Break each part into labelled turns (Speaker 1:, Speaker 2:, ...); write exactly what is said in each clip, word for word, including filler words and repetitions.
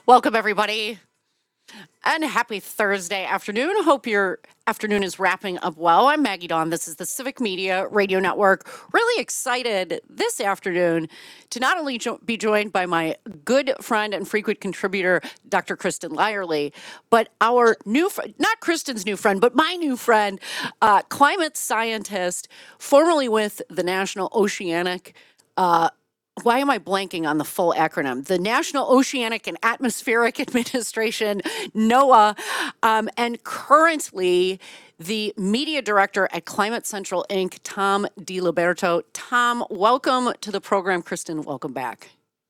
Speaker 1: Welcome, everybody, and happy Thursday afternoon. Hope your afternoon is wrapping up well. I'm Maggie Dawn. This is the Civic Media Radio Network. Really excited this afternoon to not only jo- be joined by my good friend and frequent contributor, Doctor Kristen Lyerly, but our new friend, not Kristen's new friend, but my new friend, uh, climate scientist, formerly with the National Oceanic uh, why am I blanking on the full acronym? The National Oceanic and Atmospheric Administration, NOAA, um, and currently the media director at Climate Central Incorporated, Tom DiLiberto. Tom, welcome to the program. Kristen, welcome back.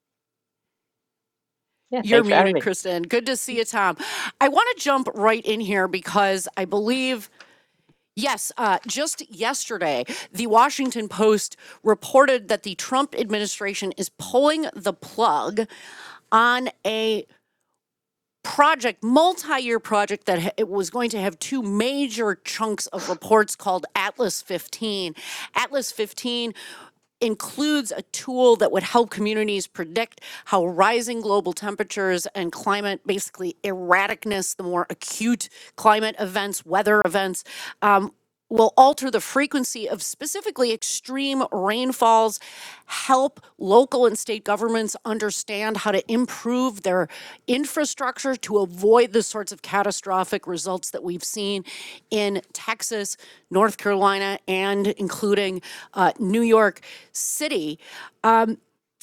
Speaker 2: Yeah,
Speaker 1: You're
Speaker 2: thanks for having
Speaker 1: muted,
Speaker 2: me.
Speaker 1: Kristen. Good to see you, Tom. I want to jump right in here because I believe Yes, uh, just yesterday, the Washington Post reported that the Trump administration is pulling the plug on a project, multi-year project that ha- it was going to have two major chunks of reports called Atlas fifteen. Atlas fifteen includes a tool that would help communities predict how rising global temperatures and climate, basically erraticness, the more acute climate events, weather events, um, will alter the frequency of specifically extreme rainfalls, help local and state governments understand how to improve their infrastructure to avoid the sorts of catastrophic results that we've seen in Texas, North Carolina, and including uh, New York City. Um,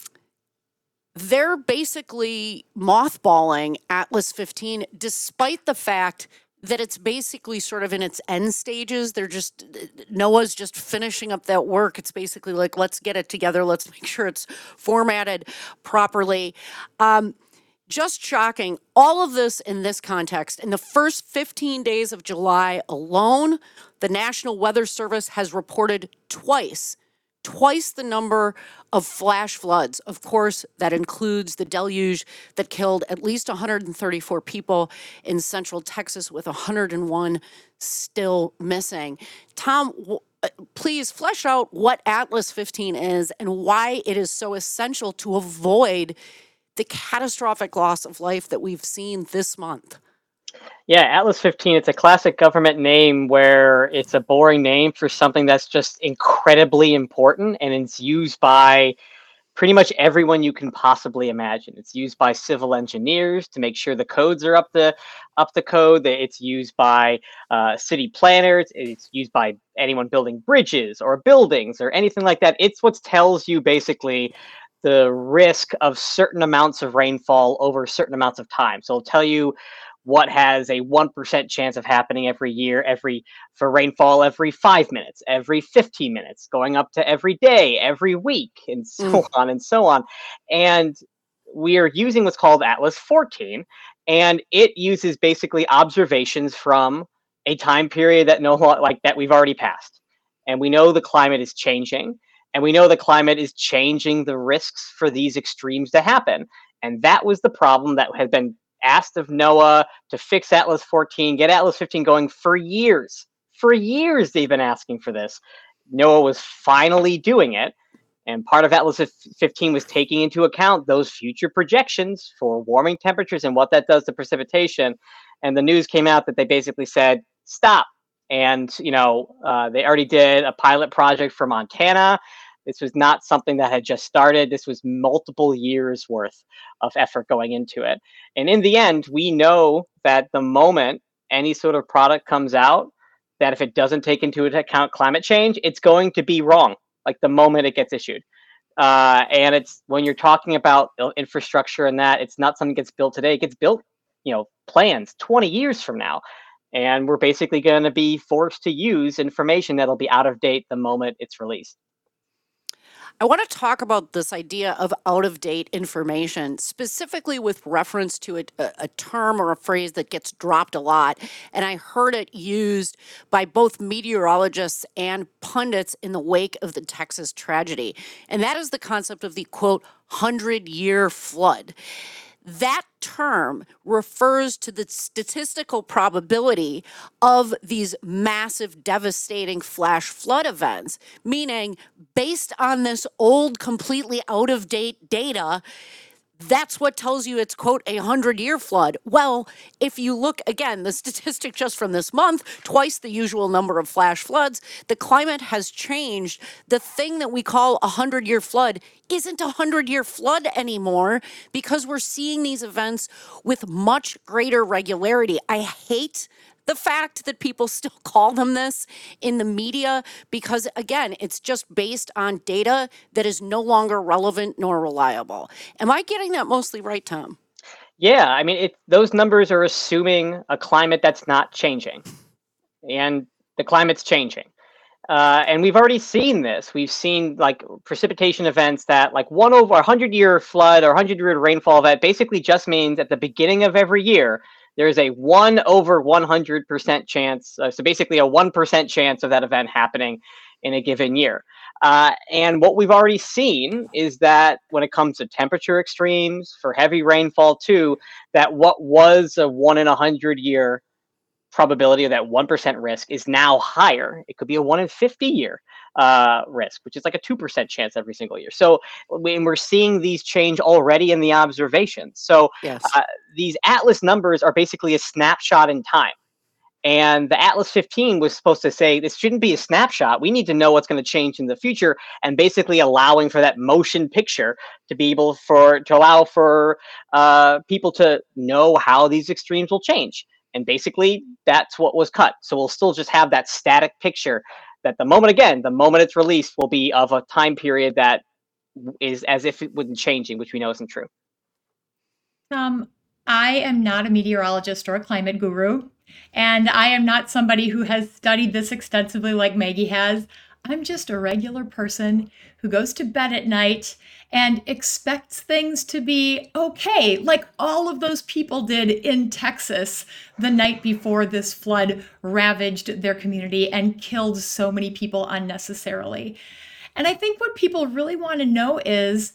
Speaker 1: they're basically mothballing Atlas fifteen, despite the fact that it's basically sort of in its end stages. They're just, NOAA's just finishing up that work. It's basically like, let's get it together. Let's make sure it's formatted properly. Um, just shocking. All of this in this context. In the first fifteen days of July alone, the National Weather Service has reported twice twice the number of flash floods. Of course, that includes the deluge that killed at least one hundred thirty-four people in central Texas, with one hundred one still missing. Tom, w- uh, please flesh out what Atlas fifteen is and why it is so essential to avoid the catastrophic loss of life that we've seen this month.
Speaker 2: Yeah, Atlas fifteen, it's a classic government name where it's a boring name for something that's just incredibly important, and it's used by pretty much everyone you can possibly imagine. It's used by civil engineers to make sure the codes are up the up the code. that It's used by uh, city planners. It's used by anyone building bridges or buildings or anything like that. It's what tells you basically the risk of certain amounts of rainfall over certain amounts of time. So it'll tell you what has a one percent chance of happening every year, every for rainfall every five minutes, every fifteen minutes, going up to every day, every week, and
Speaker 1: Mm.
Speaker 2: so on and so on. And we are using what's called Atlas fourteen, and it uses basically observations from a time period that no like that we've already passed. And we know the climate is changing, and we know the climate is changing the risks for these extremes to happen. And that was the problem that had been asked of NOAA to fix Atlas fourteen, get Atlas fifteen going for years. For years, they've been asking for this. NOAA was finally doing it. And part of Atlas fifteen was taking into account those future projections for warming temperatures and what that does to precipitation. And the news came out that they basically said, stop. And, you know, uh, they already did a pilot project for Montana. This was not something that had just started. This was multiple years worth of effort going into it. And in the end, we know that the moment any sort of product comes out, that if it doesn't take into account climate change, it's going to be wrong, like the moment it gets issued. Uh, and it's when you're talking about infrastructure and that, it's not something that gets built today. It gets built, you know, plans twenty years from now. And we're basically going to be forced to use information that'll be out of date the moment it's released.
Speaker 1: I want to talk about this idea of out of date information, specifically with reference to a, a, term or a phrase that gets dropped a lot. And I heard it used by both meteorologists and pundits in the wake of the Texas tragedy. And that is the concept of the quote, hundred year flood. That term refers to the statistical probability of these massive, devastating flash flood events, meaning based on this old, completely out of date data, that's what tells you it's, quote, a hundred year flood. Well, if you look again, the statistic just from this month, twice the usual number of flash floods, the climate has changed. The thing that we call a hundred year flood isn't a hundred year flood anymore because we're seeing these events with much greater regularity. I hate the fact that people still call them this in the media because, again, it's just based on data that is no longer relevant nor reliable. Am I getting that mostly right, Tom?
Speaker 2: Yeah, I mean, it, those numbers are assuming a climate that's not changing, and the climate's changing. Uh, and we've already seen this. We've seen like precipitation events that like one over a hundred year flood or hundred year rainfall event basically just means at the beginning of every year, there's a one over one hundred percent chance. Uh, so basically a one percent chance of that event happening in a given year. Uh, and what we've already seen is that when it comes to temperature extremes for heavy rainfall too, that what was a one in a hundred year probability of that one percent risk is now higher. It could be a one in fifty year uh, risk, which is like a two percent chance every single year. So when we're seeing these change already in the observations. So
Speaker 1: Yes.
Speaker 2: uh, these Atlas numbers are basically a snapshot in time. And the Atlas fifteen was supposed to say this shouldn't be a snapshot. We need to know what's going to change in the future, and basically allowing for that motion picture to be able for to allow for uh, people to know how these extremes will change. And basically, that's what was cut. So we'll still just have that static picture that the moment, again, the moment it's released will be of a time period that is as if it wasn't changing, which we know isn't true.
Speaker 3: Um, I am not a meteorologist or a climate guru, and I am not somebody who has studied this extensively like Maggie has. I'm just a regular person who goes to bed at night and expects things to be okay, like all of those people did in Texas the night before this flood ravaged their community and killed so many people unnecessarily. And I think what people really want to know is,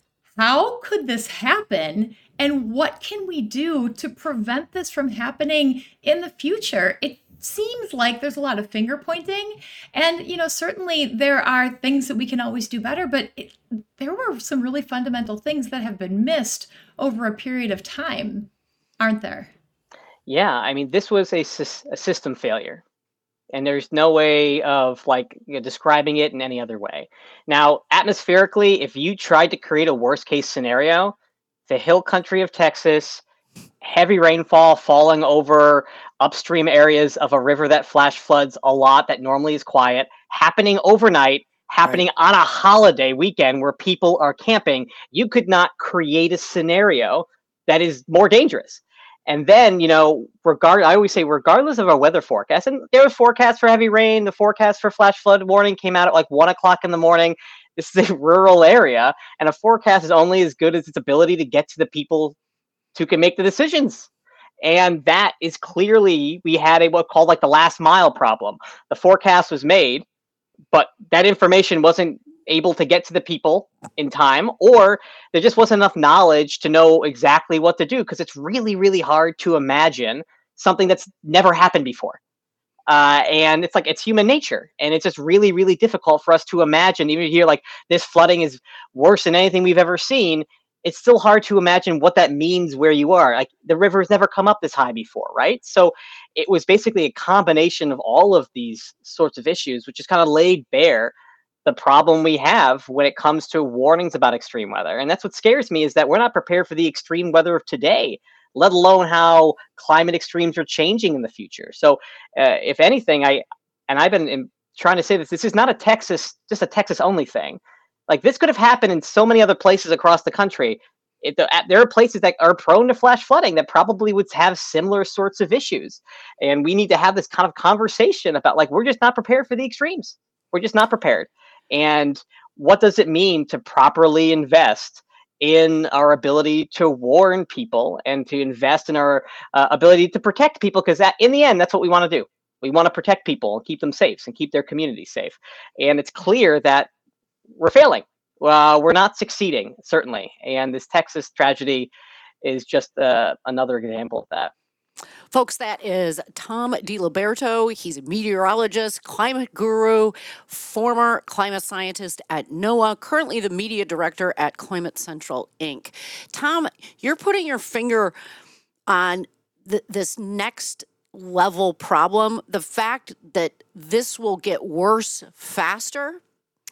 Speaker 3: how could this happen? And what can we do to prevent this from happening in the future? It seems like there's a lot of finger pointing, and you know, certainly there are things that we can always do better, but it, there were some really fundamental things that have been missed over a period of time, aren't there?
Speaker 2: Yeah, I mean, this was a, a system failure, and there's no way of like you know, describing it in any other way. Now, atmospherically, if you tried to create a worst case scenario, the hill country of Texas, heavy rainfall falling over upstream areas of a river that flash floods a lot that normally is quiet, happening overnight, happening right. on a holiday weekend where people are camping, you could not create a scenario that is more dangerous. And then, you know, regard I always say, regardless of our weather forecast, and there was forecast for heavy rain, the forecast for flash flood warning came out at like one o'clock in the morning. This is a rural area, and a forecast is only as good as its ability to get to the people who can make the decisions. And that is clearly, we had a what called like the last mile problem. The forecast was made, but that information wasn't able to get to the people in time, or there just wasn't enough knowledge to know exactly what to do, because it's really, really hard to imagine something that's never happened before. Uh, and it's like, it's human nature. And it's just really, really difficult for us to imagine, even here, like this flooding is worse than anything we've ever seen. It's still hard to imagine what that means where you are. Like the river's never come up this high before, right? So it was basically a combination of all of these sorts of issues, which is kind of laid bare the problem we have when it comes to warnings about extreme weather. And that's what scares me, is that we're not prepared for the extreme weather of today, let alone how climate extremes are changing in the future. So uh, if anything, I, and I've been in, trying to say this, this is not a Texas, just a Texas only thing. Like this could have happened in so many other places across the country. It, the, there are places that are prone to flash flooding that probably would have similar sorts of issues. And we need to have this kind of conversation about like, we're just not prepared for the extremes. We're just not prepared. And what does it mean to properly invest in our ability to warn people and to invest in our uh, ability to protect people? Because that, in the end, that's what we want to do. We want to protect people and keep them safe and keep their communities safe. And it's clear that we're failing. Uh, we're not succeeding, certainly. And this Texas tragedy is just uh, another example of that.
Speaker 1: Folks, that is Tom DiLiberto. He's a meteorologist, climate guru, former climate scientist at NOAA, currently the media director at Climate Central Incorporated. Tom, you're putting your finger on th- this next level problem, the fact that this will get worse faster.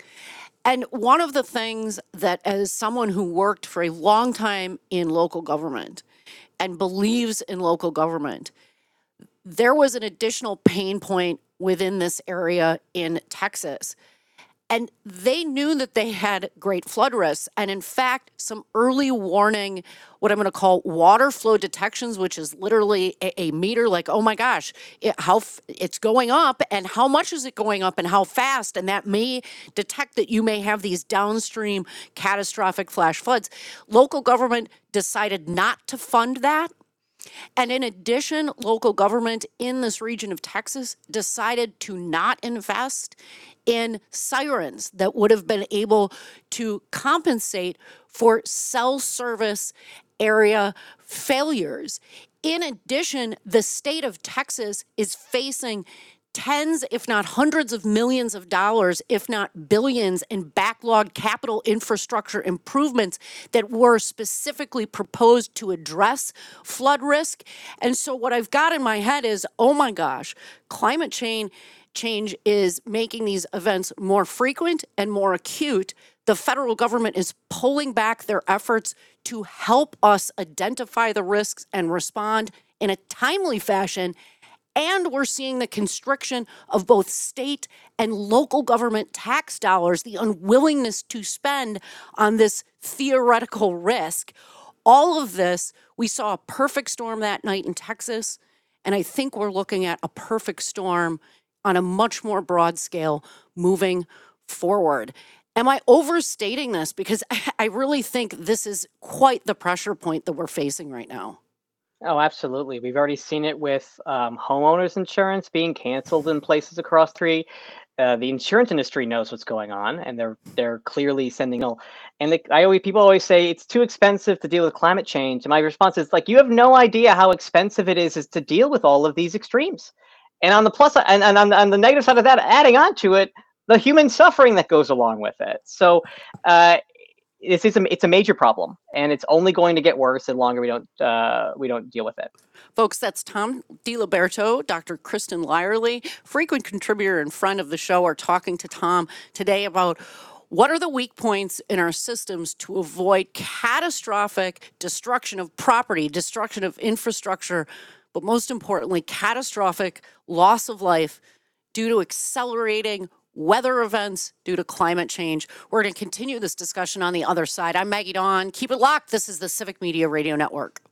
Speaker 1: And one of the things that, as someone who worked for a long time in local government and believes in local government, there was an additional pain point within this area in Texas. And they knew that they had great flood risks. And in fact, some early warning, what I'm going to call water flow detections, which is literally a, a meter like, oh my gosh, it, how f- it's going up and how much is it going up and how fast. And that may detect that you may have these downstream catastrophic flash floods. Local government decided not to fund that. And in addition, local government in this region of Texas decided to not invest in sirens that would have been able to compensate for cell service area failures. In addition, the state of Texas is facing tens, if not hundreds of millions of dollars, if not billions, in backlogged capital infrastructure improvements that were specifically proposed to address flood risk. And so what I've got in my head is, oh my gosh, climate change change is making these events more frequent and more acute. The federal government is pulling back their efforts to help us identify the risks and respond in a timely fashion. And we're seeing the constriction of both state and local government tax dollars, the unwillingness to spend on this theoretical risk. All of this, we saw a perfect storm that night in Texas, and I think we're looking at a perfect storm on a much more broad scale moving forward. Am I overstating this? Because I really think this is quite the pressure point that we're facing right now.
Speaker 2: Oh, absolutely. We've already seen it with um, homeowners insurance being canceled in places across three. Uh, the insurance industry knows what's going on, and they're they're clearly sending. And the, I always people always say it's too expensive to deal with climate change. And my response is like, you have no idea how expensive it is, is to deal with all of these extremes. And on the plus side, and, and on, the, on the negative side of that, adding on to it, the human suffering that goes along with it. So. Uh, This is a, it's a major problem, and it's only going to get worse the longer we don't uh, we don't deal with it.
Speaker 1: Folks, that's Tom DiLiberto, Doctor Kristen Lyerly, frequent contributor and friend of the show, are talking to Tom today about what are the weak points in our systems to avoid catastrophic destruction of property, destruction of infrastructure, but most importantly, catastrophic loss of life due to accelerating weather events due to climate change. We're going to continue this discussion on the other side. I'm Maggie Dawn. Keep it locked. This is the Civic Media Radio Network.